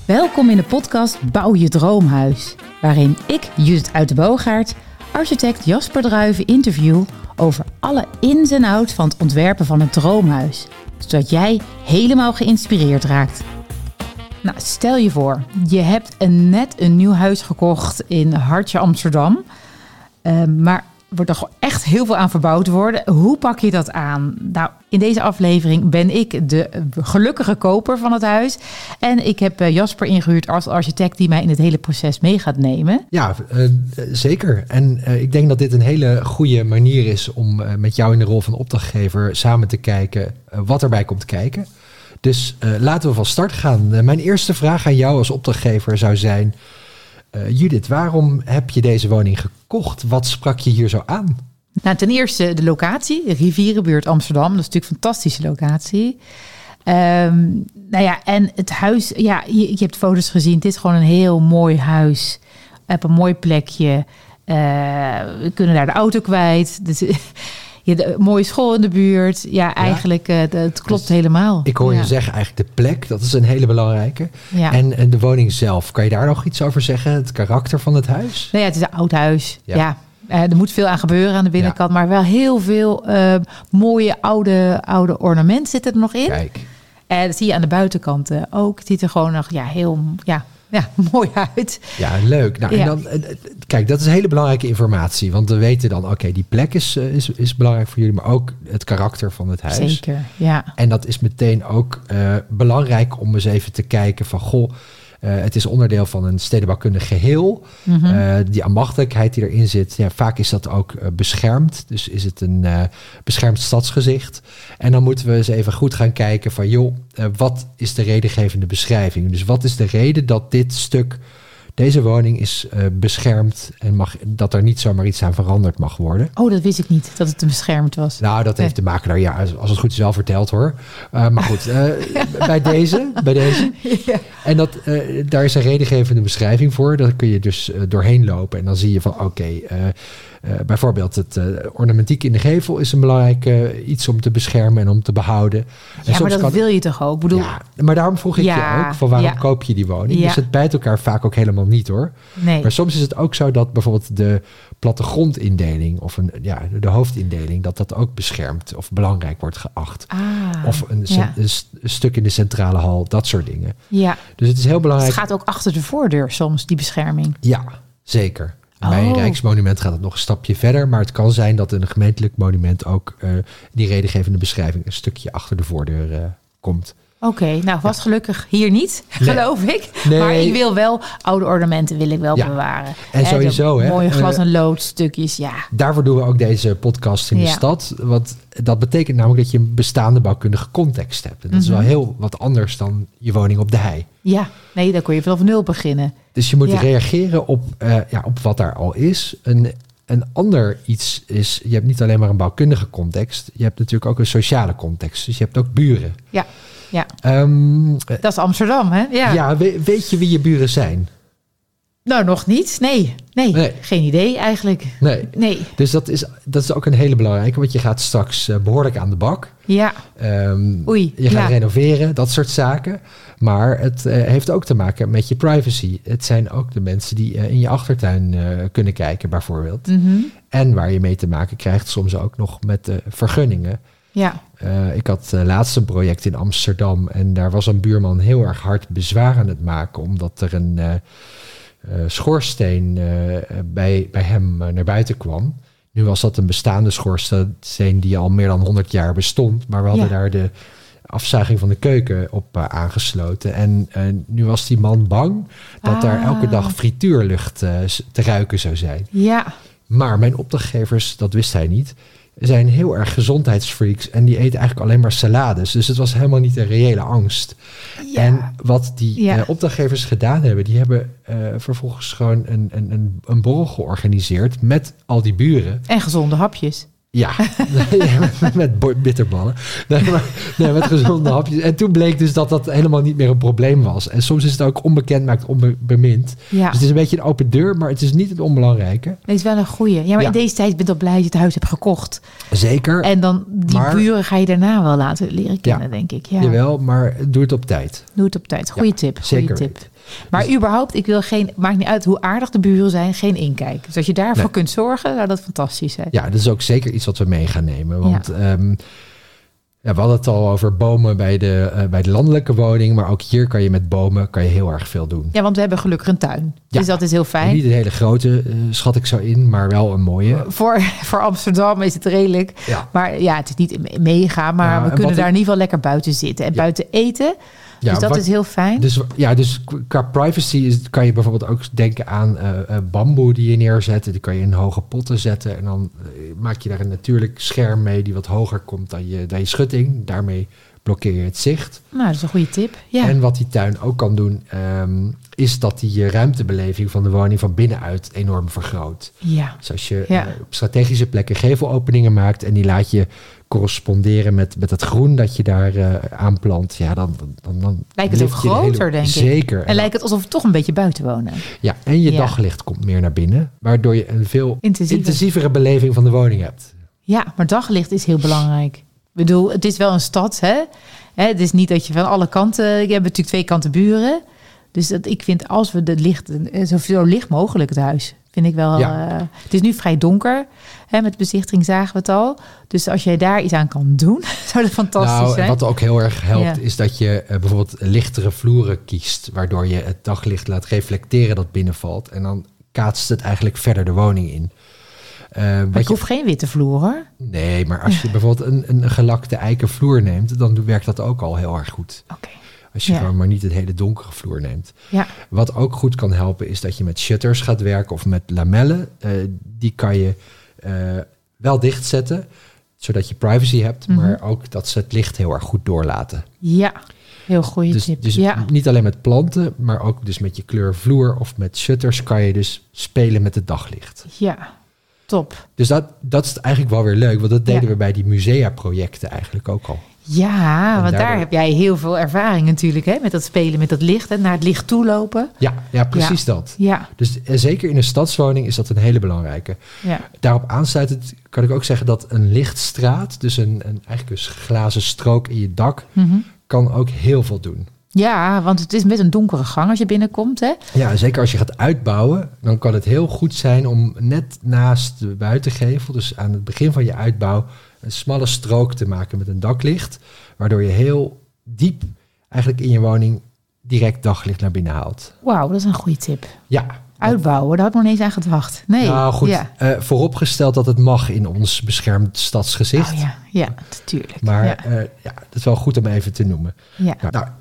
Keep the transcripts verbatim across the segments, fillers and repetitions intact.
Welkom in de podcast Bouw je droomhuis, waarin ik, Judith uit de Boogaard, architect Jasper Druiven interview over alle ins en outs van het ontwerpen van een droomhuis, zodat jij helemaal geïnspireerd raakt. Nou, stel je voor, je hebt een, net een nieuw huis gekocht in Hartje Amsterdam, uh, maar er wordt er echt heel veel aan verbouwd worden. Hoe pak je dat aan? Nou, in deze aflevering ben ik de gelukkige koper van het huis. En ik heb Jasper ingehuurd als architect die mij in het hele proces mee gaat nemen. Ja, uh, zeker. En uh, ik denk dat dit een hele goede manier is om uh, met jou in de rol van opdrachtgever samen te kijken uh, wat erbij komt kijken. Dus uh, laten we van start gaan. Uh, mijn eerste vraag aan jou als opdrachtgever zou zijn: Uh, Judith, waarom heb je deze woning gekocht? Wat sprak je hier zo aan? Nou, ten eerste de locatie, Rivierenbuurt Amsterdam. Dat is natuurlijk een fantastische locatie. Um, nou ja, en het huis, ja, je, je hebt foto's gezien. Het is gewoon een heel mooi huis. Op een mooi plekje. Uh, we kunnen daar de auto kwijt. Dus, ja, de mooie school in de buurt. Ja, eigenlijk, ja. Uh, het klopt dus helemaal. Ik hoor ja. je zeggen eigenlijk de plek. Dat is een hele belangrijke. Ja. En, en de woning zelf. Kan je daar nog iets over zeggen? Het karakter van het huis? Nou ja, het is een oud huis. Ja. ja. Uh, er moet veel aan gebeuren aan de binnenkant. Ja. Maar wel heel veel uh, mooie oude, oude ornamenten zitten er nog in. Kijk. En uh, dat zie je aan de buitenkant uh, ook. Het ziet er gewoon nog ja, heel... Ja, Ja, mooi uit. Ja, leuk. Nou, ja. En dan, kijk, dat is hele belangrijke informatie. Want we weten dan, oké, okay, die plek is, is, is belangrijk voor jullie, maar ook het karakter van het huis. Zeker, ja. En dat is meteen ook uh, belangrijk om eens even te kijken van, goh, uh, het is onderdeel van een stedenbouwkundig geheel. Mm-hmm. Uh, die ambachtelijkheid die erin zit, ja, vaak is dat ook uh, beschermd. Dus is het een uh, beschermd stadsgezicht. En dan moeten we eens even goed gaan kijken van, joh, uh, wat is de redengevende beschrijving? Dus wat is de reden dat dit stuk, deze woning is uh, beschermd en mag, dat er niet zomaar iets aan veranderd mag worden? Oh, dat wist ik niet, dat het beschermd was. Nou, dat heeft de makelaar, ja, als het goed is wel verteld hoor. Uh, maar goed, uh, bij deze, bij deze. Ja. En dat, uh, daar is een redengevende beschrijving voor. Daar kun je dus uh, doorheen lopen en dan zie je van, oké, okay, uh, Uh, bijvoorbeeld het uh, ornamentiek in de gevel is een belangrijk uh, iets om te beschermen en om te behouden. Ja, en maar dat kan... wil je toch ook? Ik bedoel... Ja, maar daarom vroeg ik ja, je ook, van waarom ja. koop je die woning? Ja. Dus het bijt elkaar vaak ook helemaal niet hoor. Nee. Maar soms is het ook zo dat bijvoorbeeld de plattegrondindeling of een, ja, de hoofdindeling, dat dat ook beschermd of belangrijk wordt geacht. Ah, of een, ja. een, een stuk in de centrale hal, dat soort dingen. Ja. Dus het is heel belangrijk. Dus het gaat ook achter de voordeur soms, die bescherming. Ja, zeker. Oh. Bij een Rijksmonument gaat het nog een stapje verder. Maar het kan zijn dat een gemeentelijk monument ook uh, die redengevende beschrijving een stukje achter de voordeur uh, komt. Oké, okay, nou was ja. gelukkig hier niet, nee. geloof ik. Nee. Maar ik wil wel, oude ornamenten wil ik wel ja. bewaren. En sowieso, hè. Mooie glas- en loodstukjes, ja. Daarvoor doen we ook deze podcast in ja. de stad. Want dat betekent namelijk dat je een bestaande bouwkundige context hebt. En dat mm-hmm. is wel heel wat anders dan je woning op de hei. Ja, nee, dan kun je vanaf nul beginnen. Dus je moet ja. reageren op, uh, ja, op wat daar al is. Een, een ander iets is, je hebt niet alleen maar een bouwkundige context. Je hebt natuurlijk ook een sociale context. Dus je hebt ook buren. Ja. Ja, um, dat is Amsterdam, hè? Ja, ja we, weet je wie je buren zijn? Nou, nog niet. Nee, nee, nee. Geen idee eigenlijk. Nee. nee. Dus dat is, dat is ook een hele belangrijke, want je gaat straks uh, behoorlijk aan de bak. Ja. Um, Oei. Je gaat ja. renoveren, dat soort zaken. Maar het uh, heeft ook te maken met je privacy. Het zijn ook de mensen die uh, in je achtertuin uh, kunnen kijken, bijvoorbeeld. Mm-hmm. En waar je mee te maken krijgt soms ook nog met uh, vergunningen. Ja. Uh, ik had uh, laatst een project in Amsterdam en daar was een buurman heel erg hard bezwaar aan het maken, omdat er een uh, uh, schoorsteen uh, bij, bij hem uh, naar buiten kwam. Nu was dat een bestaande schoorsteen die al meer dan honderd jaar bestond, maar we hadden ja. daar de afzuiging van de keuken op uh, aangesloten. En uh, nu was die man bang dat ah. daar elke dag frituurlucht uh, te ruiken zou zijn. Ja. Maar mijn opdrachtgevers, dat wist hij niet, zijn heel erg gezondheidsfreaks en die eten eigenlijk alleen maar salades. Dus het was helemaal niet een reële angst. Ja. En wat die ja. uh, opdrachtgevers gedaan hebben, die hebben uh, vervolgens gewoon een, een, een, een borrel georganiseerd met al die buren. En gezonde hapjes. Ja, met, met bitterballen. Nee, maar, nee, met gezonde hapjes. En toen bleek dus dat dat helemaal niet meer een probleem was. En soms is het ook onbekend maakt onbemind. Ja. Dus het is een beetje een open deur, maar het is niet het onbelangrijke. Het is wel een goeie. Ja, maar ja. in deze tijd ben je blij dat je het huis hebt gekocht. Zeker. En dan die maar, buren ga je daarna wel laten leren kennen, ja, denk ik. Ja. Jawel, maar doe het op tijd. Doe het op tijd. Goeie ja, tip. Goeie zeker tip. Weten. Maar dus, überhaupt, ik wil geen, maakt niet uit hoe aardig de buren zijn, geen inkijk. Dus als je daarvoor nee. kunt zorgen, zou dat fantastisch zijn. Ja, dat is ook zeker iets wat we mee gaan nemen. Want ja. Um, ja, we hadden het al over bomen bij de, uh, bij de landelijke woning. Maar ook hier kan je met bomen kan je heel erg veel doen. Ja, want we hebben gelukkig een tuin. Ja. Dus dat is heel fijn. Niet een hele grote, uh, schat ik zo in, maar wel een mooie. Uh, voor, voor Amsterdam is het redelijk. Ja. Maar ja, het is niet mega. Maar ja, we kunnen daar in ieder geval lekker buiten zitten. En ja. buiten eten. Ja, dus dat wat, is heel fijn. Dus, ja, dus qua privacy is, kan je bijvoorbeeld ook denken aan uh, uh, bamboe die je neerzet. Die kan je in hoge potten zetten. En dan uh, maak je daar een natuurlijk scherm mee die wat hoger komt dan je, dan je schutting. Daarmee blokkeer je het zicht. Nou, dat is een goede tip. Ja. En wat die tuin ook kan doen, um, is dat die ruimtebeleving van de woning van binnenuit enorm vergroot. Ja. Dus als je ja. uh, op strategische plekken gevelopeningen maakt en die laat je corresponderen met, met het groen dat je daar uh, aanplant, ja, dan, dan, dan lijkt het ook groter, hele, denk ik. Zeker. En, en lijkt het alsof we toch een beetje buiten wonen. Ja, en je ja. daglicht komt meer naar binnen, waardoor je een veel Intensiever. intensievere beleving van de woning hebt. Ja, maar daglicht is heel belangrijk. Ik bedoel, het is wel een stad, hè? hè het is niet dat je van alle kanten, je hebt natuurlijk twee kanten buren. Dus dat, ik vind als we het licht, zo licht mogelijk het huis, vind ik wel. Ja. Uh, het is nu vrij donker. Hè, met bezichtiging zagen we het al. Dus als jij daar iets aan kan doen, zou dat fantastisch nou, zijn. Wat ook heel erg helpt, ja. is dat je uh, bijvoorbeeld lichtere vloeren kiest, waardoor je het daglicht laat reflecteren dat binnenvalt. En dan kaatst het eigenlijk verder de woning in. Uh, maar ik hoef je... geen witte vloer, hoor. Nee, maar als je bijvoorbeeld een, een gelakte eiken vloer neemt, dan werkt dat ook al heel erg goed. Oké. Okay. Als je ja. gewoon maar niet het hele donkere vloer neemt. Ja. Wat ook goed kan helpen is dat je met shutters gaat werken of met lamellen. Uh, die kan je uh, wel dichtzetten, zodat je privacy hebt. Mm-hmm. Maar ook dat ze het licht heel erg goed doorlaten. Ja, heel goede dus, tip. Dus ja. niet alleen met planten, maar ook dus met je kleurvloer of met shutters kan je dus spelen met het daglicht. Ja, top. Dus dat, dat is eigenlijk wel weer leuk, want dat deden ja. we bij die musea-projecten eigenlijk ook al. Ja, en want daardoor... daar heb jij heel veel ervaring natuurlijk, hè, met dat spelen met dat licht en naar het licht toe lopen. Ja, ja precies ja. dat. Ja. Dus eh, zeker in een stadswoning is dat een hele belangrijke. Ja. Daarop aansluitend kan ik ook zeggen dat een lichtstraat, dus een, een eigenlijk een glazen strook in je dak, mm-hmm. kan ook heel veel doen. Ja, want het is met een donkere gang als je binnenkomt, hè? Ja, zeker als je gaat uitbouwen, dan kan het heel goed zijn om net naast de buitengevel, dus aan het begin van je uitbouw, een smalle strook te maken met een daklicht, waardoor je heel diep eigenlijk in je woning direct daglicht naar binnen haalt. Wauw, dat is een goede tip. Ja. Uitbouwen, daar had ik nog niet eens aan gedacht. Nee. Nou goed, ja. uh, vooropgesteld dat het mag in ons beschermd stadsgezicht. Oh ja, ja, natuurlijk. Maar ja. Uh, ja, dat is wel goed om even te noemen. Ja. Nou, nou,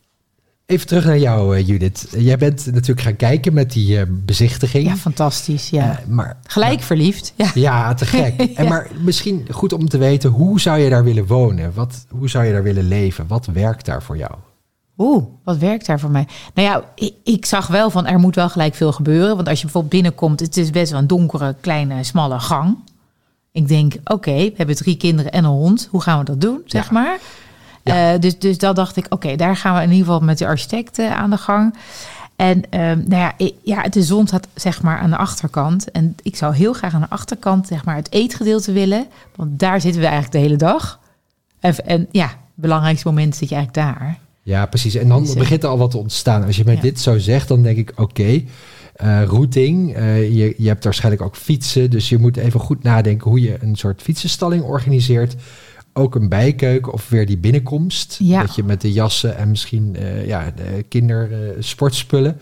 even terug naar jou, uh, Judith. Jij bent natuurlijk gaan kijken met die uh, bezichtiging. Ja, fantastisch. Ja. Uh, maar, Gelijk maar, verliefd. Ja, ja te gek. ja. En maar misschien goed om te weten, hoe zou je daar willen wonen? Wat, hoe zou je daar willen leven? Wat werkt daar voor jou? Oeh, wat werkt daar voor mij? Nou ja, ik, ik zag wel van er moet wel gelijk veel gebeuren. Want als je bijvoorbeeld binnenkomt, het is best wel een donkere, kleine, smalle gang. Ik denk, oké, okay, we hebben drie kinderen en een hond. Hoe gaan we dat doen, zeg ja. maar? Ja. Uh, dus, dus dat dacht ik, oké, okay, daar gaan we in ieder geval met de architect uh, aan de gang. En uh, nou ja, ik, ja, de zon staat zeg maar aan de achterkant. En ik zou heel graag aan de achterkant zeg maar het eetgedeelte willen. Want daar zitten we eigenlijk de hele dag. En, en ja, het belangrijkste moment zit je eigenlijk daar. Ja, precies. En dan dus, begint er al wat te ontstaan. Als je mij ja. dit zo zegt, dan denk ik, oké, okay, uh, routing. Uh, je, je hebt waarschijnlijk ook fietsen. Dus je moet even goed nadenken hoe je een soort fietsenstalling organiseert. Ook een bijkeuken of weer die binnenkomst. Ja. Dat je met de jassen en misschien uh, ja, de kinder uh, sportspullen.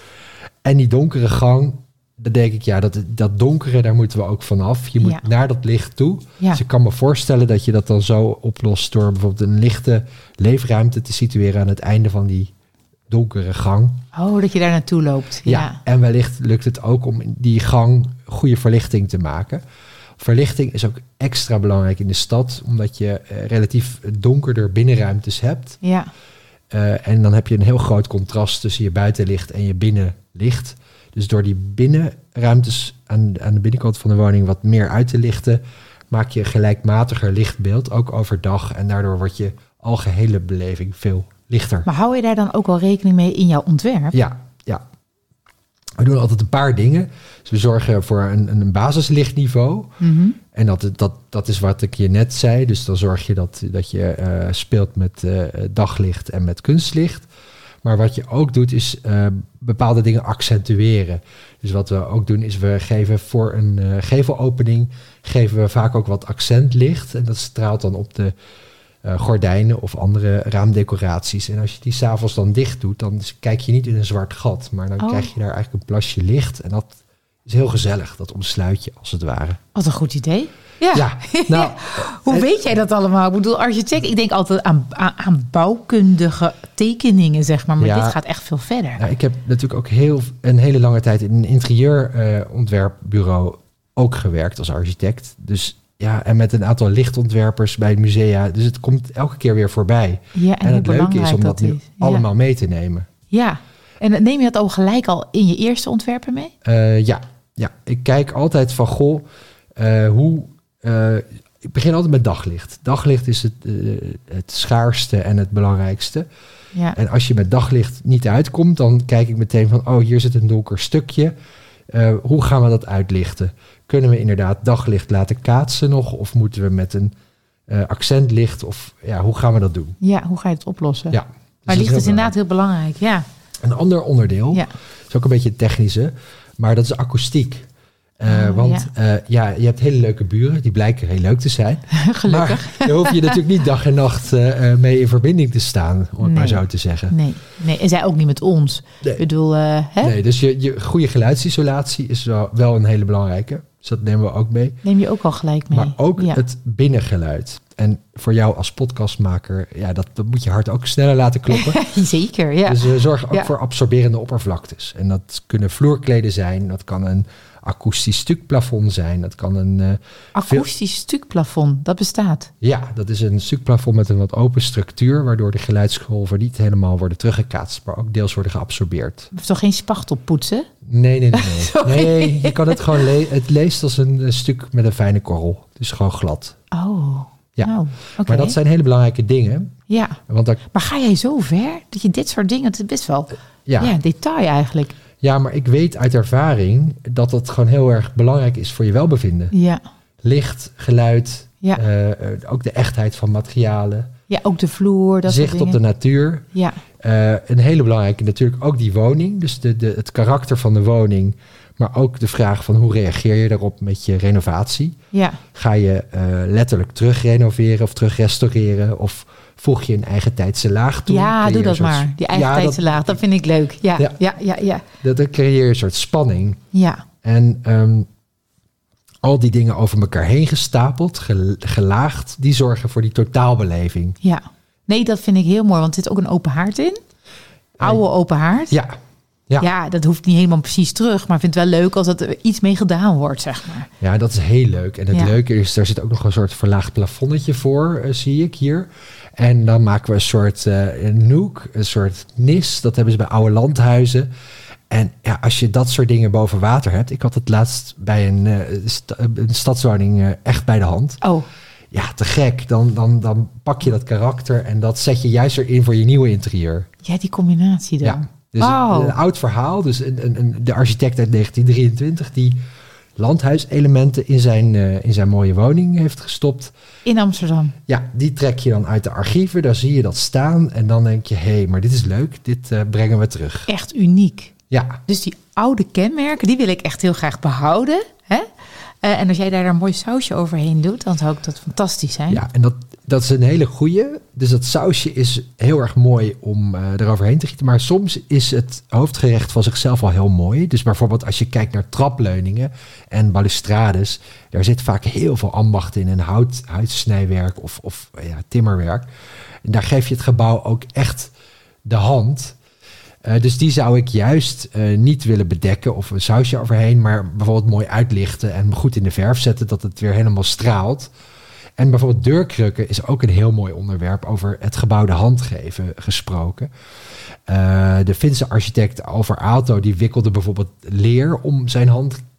En die donkere gang, dan denk ik, ja, dat, dat donkere, daar moeten we ook vanaf. Je moet ja. naar dat licht toe. Ja. Dus ik kan me voorstellen dat je dat dan zo oplost door bijvoorbeeld een lichte leefruimte te situeren aan het einde van die donkere gang. Oh, dat je daar naartoe loopt. Ja, ja. En wellicht lukt het ook om die gang goede verlichting te maken. Verlichting is ook extra belangrijk in de stad, omdat je uh, relatief donkerder binnenruimtes hebt. Ja. Uh, en dan heb je een heel groot contrast tussen je buitenlicht en je binnenlicht. Dus door die binnenruimtes aan, aan de binnenkant van de woning wat meer uit te lichten, maak je een gelijkmatiger lichtbeeld, ook overdag. En daardoor wordt je algehele beleving veel lichter. Maar hou je daar dan ook wel rekening mee in jouw ontwerp? Ja, ja. We doen altijd een paar dingen. Dus we zorgen voor een, een basislichtniveau. Mm-hmm. En dat, dat, dat is wat ik je net zei. Dus dan zorg je dat, dat je uh, speelt met uh, daglicht en met kunstlicht. Maar wat je ook doet is uh, bepaalde dingen accentueren. Dus wat we ook doen is we geven voor een uh, gevelopening... geven we vaak ook wat accentlicht. En dat straalt dan op de uh, gordijnen of andere raamdecoraties. En als je die 's avonds dan dicht doet, dan kijk je niet in een zwart gat. Maar dan oh. krijg je daar eigenlijk een plasje licht. En dat is heel gezellig, dat omsluit je als het ware. Wat een goed idee. Ja, ja nou, hoe het, weet jij dat allemaal? Ik bedoel, architect, ik denk altijd aan, aan, aan bouwkundige tekeningen, zeg maar. Maar ja, dit gaat echt veel verder. Nou, ik heb natuurlijk ook heel, een hele lange tijd in een interieurontwerpbureau uh, ook gewerkt als architect. Dus ja, en met een aantal lichtontwerpers bij musea. Dus het komt elke keer weer voorbij. Ja, en, en het leuke is om dat, dat nu is. allemaal ja. mee te nemen. Ja, en neem je dat ook gelijk al in je eerste ontwerpen mee? Uh, ja. ja, ik kijk altijd van, goh, uh, hoe... Uh, ik begin altijd met daglicht. Daglicht is het, uh, het schaarste en het belangrijkste. Ja. En als je met daglicht niet uitkomt, dan kijk ik meteen van, oh, hier zit een donker stukje. Uh, hoe gaan we dat uitlichten? Kunnen we inderdaad daglicht laten kaatsen nog? Of moeten we met een uh, accentlicht? Of ja, hoe gaan we dat doen? Ja, hoe ga je het oplossen? Ja, maar dus licht is, is inderdaad heel belangrijk, ja. Een ander onderdeel, ja. is ook een beetje technische, maar dat is akoestiek. Uh, oh, want ja. Uh, ja, je hebt hele leuke buren, die blijken heel leuk te zijn. Gelukkig. Maar daar hoef je natuurlijk niet dag en nacht uh, mee in verbinding te staan, om het nee. maar zo te zeggen. Nee, nee, en zij ook niet met ons. Nee. Ik bedoel, uh, hè? Nee, dus je, je goede geluidsisolatie is wel, wel een hele belangrijke. Dus dat nemen we ook mee. Neem je ook al gelijk mee. Maar ook ja. het binnengeluid. En voor jou als podcastmaker, ja, dat, dat moet je hart ook sneller laten kloppen. Zeker, ja. Dus we zorgen ook ja. voor absorberende oppervlaktes. En dat kunnen vloerkleden zijn, dat kan een akoestisch stukplafond zijn. Dat kan een... Uh, akoestisch veel... stukplafond, dat bestaat? Ja, dat is een stukplafond met een wat open structuur, waardoor de geluidsgolven niet helemaal worden teruggekaatst, maar ook deels worden geabsorbeerd. Het is toch geen spachtelpoetsen? Nee, nee, nee. Nee, nee je kan het gewoon... Le- het leest als een, een stuk met een fijne korrel. Dus gewoon glad. Oh, ja. Nou, okay. Maar dat zijn hele belangrijke dingen. Ja, want daar... maar ga jij zo ver dat je dit soort dingen... Het is best wel ja. Ja, detail eigenlijk. Ja, maar ik weet uit ervaring dat het gewoon heel erg belangrijk is voor je welbevinden. Ja. Licht, geluid, ja. uh, ook de echtheid van materialen. Ja, ook de vloer, dat zicht op de natuur. Ja. Uh, een hele belangrijke natuurlijk ook die woning. Dus de, de, het karakter van de woning. Maar ook de vraag van hoe reageer je daarop met je renovatie. Ja. Ga je uh, letterlijk terug renoveren of terug restaureren? Of voeg je een eigen tijdse laag toe? Ja, doe dat soort... maar. Die eigen ja, tijdse dat... laag, dat vind ik leuk. Ja, ja, ja, ja. ja. Dat, dan creëer je een soort spanning. Ja. En um, al die dingen over elkaar heen gestapeld, gelaagd, die zorgen voor die totaalbeleving. Ja. Nee, dat vind ik heel mooi, want er zit ook een open haard in. Oude open haard. Ja. Ja. ja, dat hoeft niet helemaal precies terug. Maar ik vind het wel leuk als er iets mee gedaan wordt, zeg maar. Ja, dat is heel leuk. En het ja. leuke is, daar zit ook nog een soort verlaagd plafonnetje voor, uh, zie ik hier. En dan maken we een soort uh, een noek, een soort nis. Dat hebben ze bij oude landhuizen. En ja, als je dat soort dingen boven water hebt. Ik had het laatst bij een, uh, st- een stadswoning uh, echt bij de hand. Oh. Ja, te gek. Dan, dan, dan pak je dat karakter en dat zet je juist erin voor je nieuwe interieur. Ja, die combinatie dan. Ja. Dus wow. een, een oud verhaal. Dus een, een, een, de architect uit negentien drieëntwintig die landhuiselementen in zijn, uh, in zijn mooie woning heeft gestopt. In Amsterdam. Ja, die trek je dan uit de archieven. Daar zie je dat staan. En dan denk je, hé, hey, maar dit is leuk. Dit uh, brengen we terug. Echt uniek. Ja. Dus die oude kenmerken, die wil ik echt heel graag behouden. Hè? Uh, en als jij daar een mooi sausje overheen doet, dan zou ik dat fantastisch zijn. Ja, en dat, dat is een hele goeie. Dus dat sausje is heel erg mooi om uh, eroverheen te gieten. Maar soms is het hoofdgerecht van zichzelf al heel mooi. Dus bijvoorbeeld als je kijkt naar trapleuningen en balustrades. Daar zit vaak heel veel ambacht in. En hout, houtsnijwerk of, of ja, timmerwerk. En daar geef je het gebouw ook echt de hand. Uh, dus die zou ik juist uh, niet willen bedekken of een sausje overheen, maar bijvoorbeeld mooi uitlichten en goed in de verf zetten, dat het weer helemaal straalt. En bijvoorbeeld deurkrukken is ook een heel mooi onderwerp over het gebouw de hand geven gesproken. Uh, de Finse architect Alvar Aalto, die wikkelde bijvoorbeeld leer om zijn hand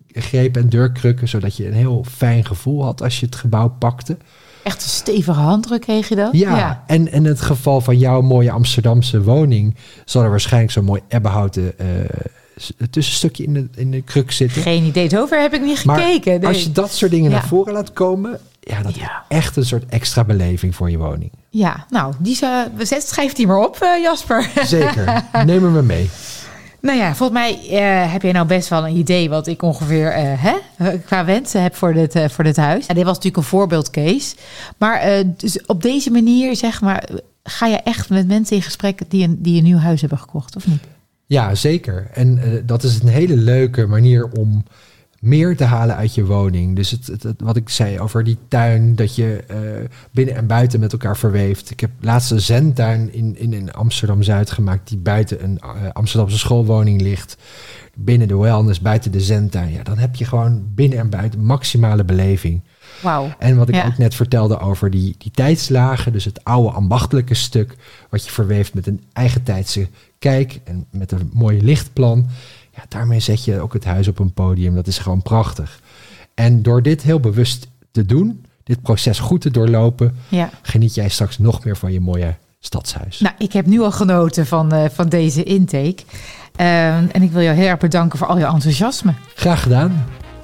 grepen en deurkrukken, zodat je een heel fijn gevoel had als je het gebouw pakte. Echt een stevige handdruk kreeg je dan? Ja, ja. En in het geval van jouw mooie Amsterdamse woning zal er waarschijnlijk zo'n mooi ebbenhouten uh, tussenstukje in de, in de kruk zitten. Geen idee, zover heb ik niet gekeken. Maar nee. als je dat soort dingen ja. naar voren laat komen, ja, dat ja. is echt een soort extra beleving voor je woning. Ja, nou, die uh, schrijf die maar op, uh, Jasper. Zeker, neem hem maar mee. Nou ja, volgens mij uh, heb jij nou best wel een idee wat ik ongeveer uh, hè, qua wensen heb voor dit, uh, voor dit huis. En dit was natuurlijk een voorbeeldcase. Maar uh, dus op deze manier, zeg maar, ga je echt met mensen in gesprek die een, die een nieuw huis hebben gekocht, of niet? Ja, zeker. En uh, dat is een hele leuke manier om meer te halen uit je woning. Dus het, het, het, wat ik zei over die tuin, dat je uh, binnen en buiten met elkaar verweeft. Ik heb laatst een zentuin in, in, in Amsterdam-Zuid gemaakt, die buiten een uh, Amsterdamse schoolwoning ligt. Binnen de wellness, buiten de zentuin. Ja, dan heb je gewoon binnen en buiten maximale beleving. Wauw. En wat ik ja. ook net vertelde over die, die tijdslagen, dus het oude ambachtelijke stuk, wat je verweeft met een eigen tijdse kijk en met een mooi lichtplan. Ja, daarmee zet je ook het huis op een podium. Dat is gewoon prachtig. En door dit heel bewust te doen, dit proces goed te doorlopen, ja. geniet jij straks nog meer van je mooie stadshuis. Nou, ik heb nu al genoten van, uh, van deze intake. Uh, en ik wil jou heel erg bedanken voor al je enthousiasme. Graag gedaan.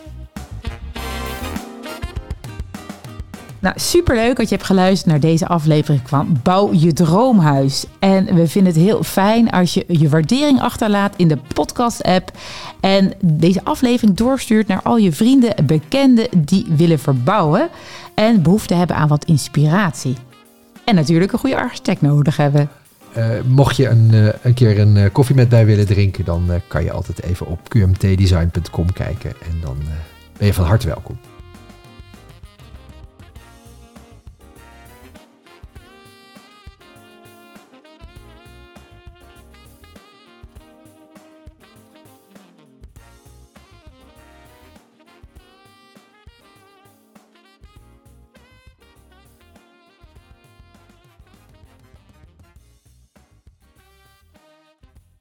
Nou, superleuk dat je hebt geluisterd naar deze aflevering van Bouw je Droomhuis. En we vinden het heel fijn als je je waardering achterlaat in de podcast-app. En deze aflevering doorstuurt naar al je vrienden en bekenden die willen verbouwen. En behoefte hebben aan wat inspiratie. En natuurlijk een goede architect nodig hebben. Uh, mocht je een, uh, een keer een uh, koffie met mij willen drinken, dan uh, kan je altijd even op q m t design punt com kijken. En dan uh, ben je van harte welkom.